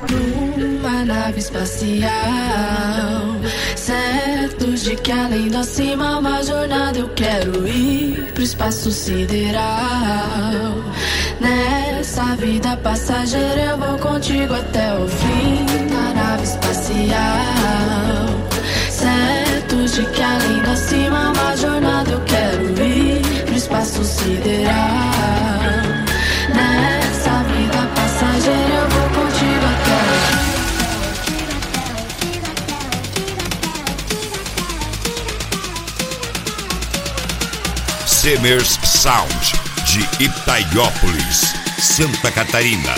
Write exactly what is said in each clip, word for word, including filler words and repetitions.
Numa nave espacial, certos de que além do acima uma jornada eu quero ir pro espaço sideral. Nessa vida passageira eu vou contigo até o fim da nave espacial. Certos de que além do acima uma jornada eu quero ir pro espaço sideral. Nessa vida passageira eu vou contigo até o fim. Semers Sound, de Itaiópolis, Santa Catarina.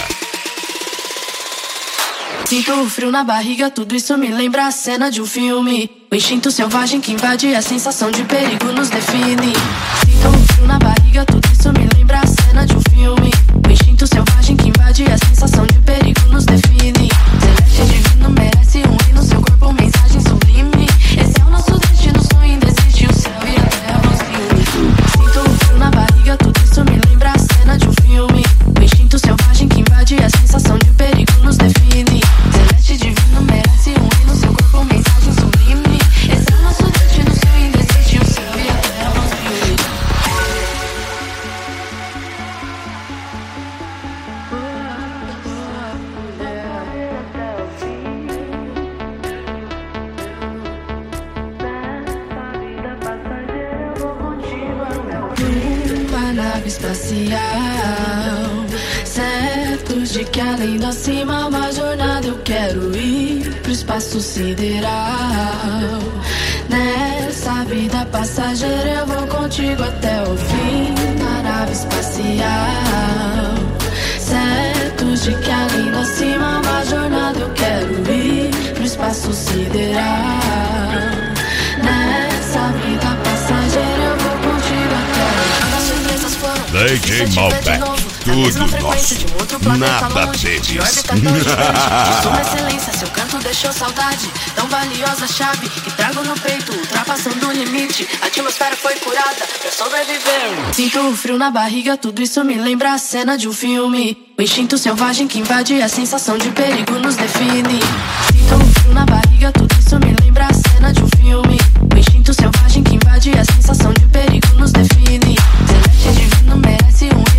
Sinto o frio na barriga, tudo isso me lembra a cena de um filme. O instinto selvagem que invade, a sensação de perigo nos define. Sinto o frio na barriga, tudo isso me lembra a cena de um filme. O instinto selvagem que invade, a sensação de perigo nos define. Celeste divino merece um hino, seu corpo mensagem sublime. Esse é o nosso destino, sonho indesiste, o céu e a terra vão se unir. Sinto o frio na barriga, tudo isso me lembra a cena de um filme. O instinto selvagem que invade, a sensação de perigo nos define. Celeste divino merece um hino, seu corpo mensagem sublime. Esse é o nosso destino, sonho indesiste, o céu e a terra vão se unir. Uma nave espacial, certos de que além do acima uma jornada eu quero ir pro espaço sideral. Nessa vida passageira eu vou contigo até o fim da nave espacial. Certos de que além do acima uma jornada eu quero ir pro espaço sideral. Nessa vida passageira eu vou contigo até o fim. D J Malbec, tudo nosso, nada deles. Sua excelência, seu canto deixou saudade. Tão valiosa chave que trago no peito, ultrapassando o limite. A atmosfera foi curada pra sobreviver. Sinto o frio na barriga, tudo isso me lembra a cena de um filme. O instinto selvagem que invade, a sensação de perigo nos define. Sinto o frio na barriga, tudo isso me lembra a cena de um filme. O instinto selvagem que invade, a sensação de perigo nos define. Celeste divino merece um